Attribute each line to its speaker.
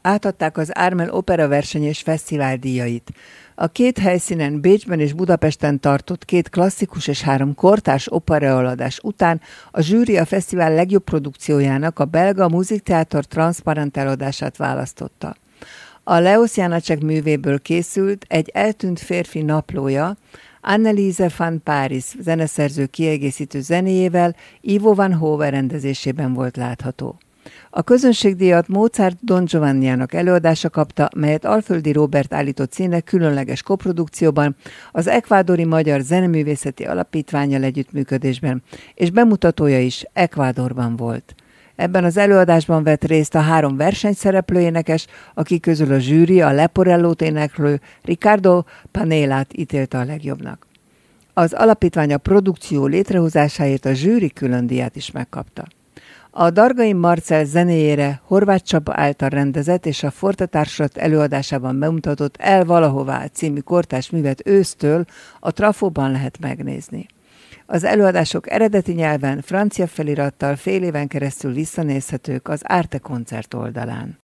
Speaker 1: átadták az Ármel Opera verseny és fesztivál díjait. A két helyszínen, Bécsben és Budapesten tartott 2 klasszikus és 3 kortárs operaeladás után a zsűri a fesztivál legjobb produkciójának, a belga Musiktheater Transparent eladását választotta. A Leos Janácsek művéből készült Egy eltűnt férfi naplója, Anneliese van Parijs zeneszerző kiegészítő zenéjével Ivo van Hove rendezésében volt látható. A közönségdíjat Mozart Don Giovanniának előadása kapta, melyet Alföldi Róbert állított színre különleges koprodukcióban, az Ekvádori Magyar Zeneművészeti Alapítvánnyal együttműködésben, és bemutatója is Ekvádorban volt. Ebben az előadásban vett részt a 3 versenyszereplő énekes, akik közül a zsűri a Leporellót éneklő Ricardo Panélát ítélte a legjobbnak. Az alapítvány a produkció létrehozásáért a zsűri különdíját is megkapta. A Dargai Marcell zenéjére Horváth Csaba által rendezett és a Forte Társulat előadásában bemutatott El valahová című kortárs művet ősztől a Trafóban lehet megnézni. Az előadások eredeti nyelven, francia felirattal fél éven keresztül visszanézhetők az Arte koncert oldalán.